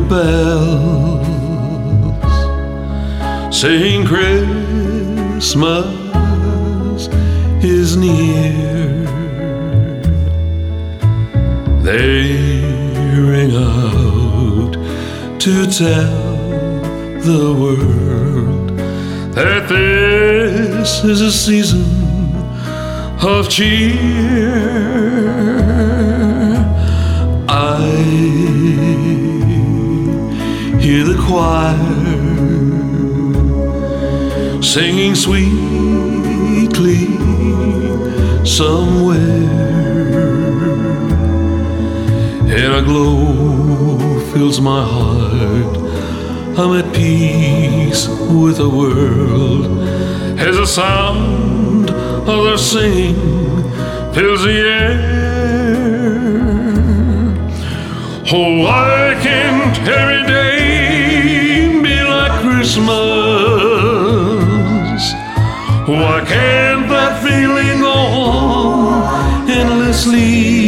bells saying Christmas is near. They ring out to tell the world that this is a season of cheer. I hear the choir singing sweetly somewhere, and a glow fills my heart. I'm at peace with the world as the sound of their singing fills the air. Oh, why can't every day be like Christmas? Why can't that feeling go on endlessly?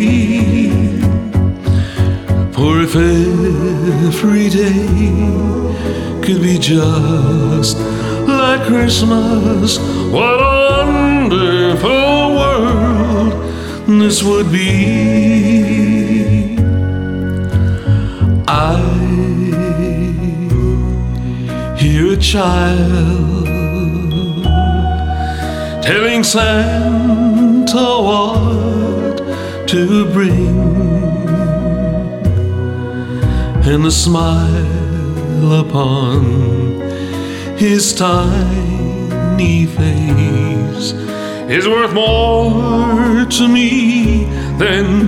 For if every day could be just like Christmas, what a wonderful world this would be. I hear a child telling Santa what to bring, and the smile upon his tiny face is worth more to me than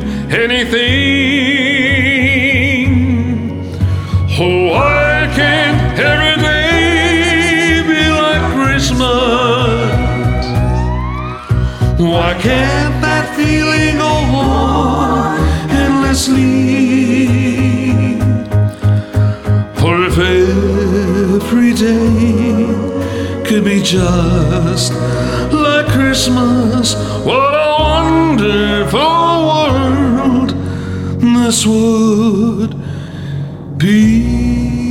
anything. Oh, why can't every day be like Christmas? Why can't that feeling go on endlessly? For if every day could be just like Christmas, what a wonderful world this would be.